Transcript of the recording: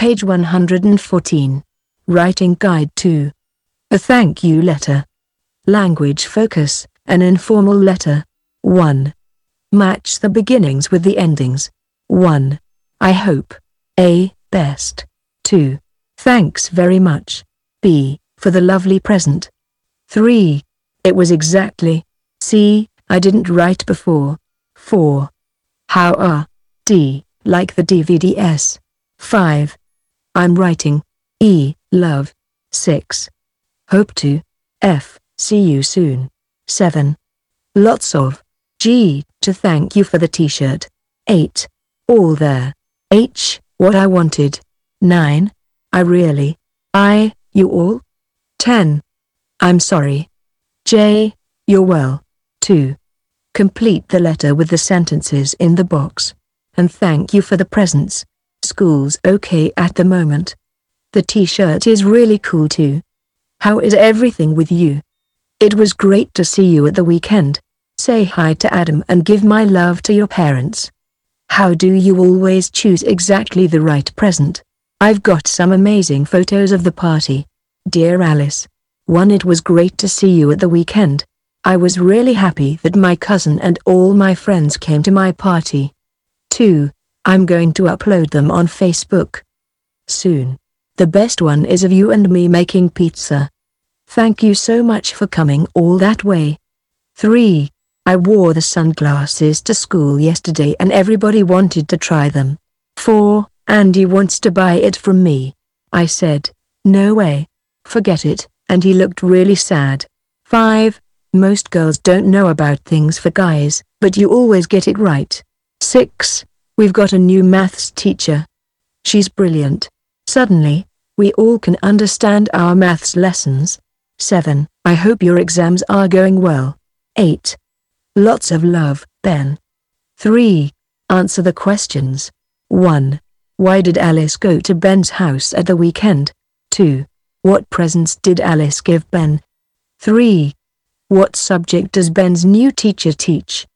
Page 114. Writing Guide 2. A thank you letter. Language focus, an informal letter. 1. Match the beginnings with the endings. 1. I hope. A. Best. 2. Thanks very much. B. For the lovely present. 3. It was exactly. C. I didn't write before. 4. How are. D. Like the DVDs. 5. I'm writing. E. Love. 6. Hope to. F. See you soon. 7. Lots of. G. To thank you for the t-shirt. 8. All there. H. What I wanted. 9. I really. I. You all. 10. I'm sorry. J. You're well. 2. Complete the letter with the sentences in the box. And thank you for the presents. School's okay at the moment. The t-shirt is really cool too. How is everything with you? It was great to see you at the weekend. Say hi to Adam and give my love to your parents. How do you always choose exactly the right present? I've got some amazing photos of the party. Dear Alice. 1. It was great to see you at the weekend. I was really happy that my cousin and all my friends came to my party. 2. I'm going to upload them on Facebook soon. The best one is of you and me making pizza. Thank you so much for coming all that way. 3. I wore the sunglasses to school yesterday and everybody wanted to try them. 4. Andy wants to buy it from me. I said, no way. Forget it, and he looked really sad. 5. Most girls don't know about things for guys, but you always get it right. 6. We've got a new maths teacher. She's brilliant. Suddenly, we all can understand our maths lessons. 7. I hope your exams are going well. 8. Lots of love, Ben. 3. Answer the questions. 1. Why did Alice go to Ben's house at the weekend? 2. What presents did Alice give Ben? 3. What subject does Ben's new teacher teach?